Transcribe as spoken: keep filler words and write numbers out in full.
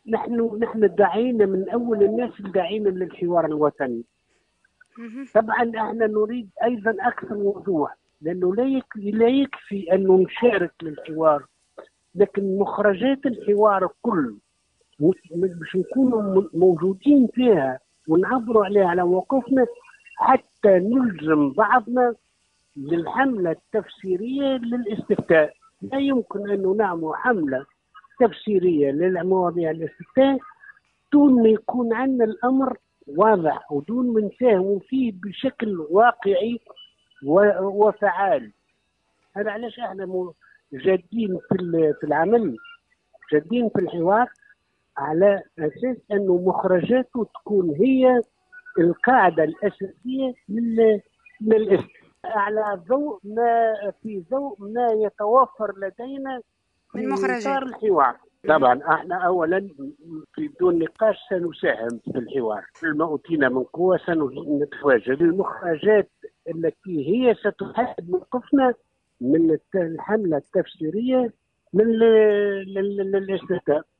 نحن نحن داعين من اول الناس اللي داعين للحوار الوطني. مهم. طبعا احنا نريد ايضا اكثر وضوح، لانه لا يكفي لا يكفي انه نشارك للحوار، لكن مخرجات الحوار كله باش نكونوا موجودين فيها ونعبروا عليها على موقفنا، حتى نلزم بعضنا للحملة التفسيرية للاستفتاء. لا يمكن أن نعمل حملة تفسيرية للمواضيع الاستفتاء دون ما يكون عندنا الأمر واضح ودون ما نساهموا فيه بشكل واقعي وفعال. هذا علاش احنا جادين في في العمل، جادين في الحوار، على أساس أنه مخرجاته تكون هي القاعدة الأساسية للاستفتاء، على ضوء ما في ضوء ما يتوفر لدينا من في مخرجات. إطار الحوار. طبعا احنا اولا في دون نقاش سنساهم في الحوار، كل ما اوتينا من قوه سنتواجد. المخرجات التي هي ستحدد موقفنا من الحمله التفسيريه للاستفتاء.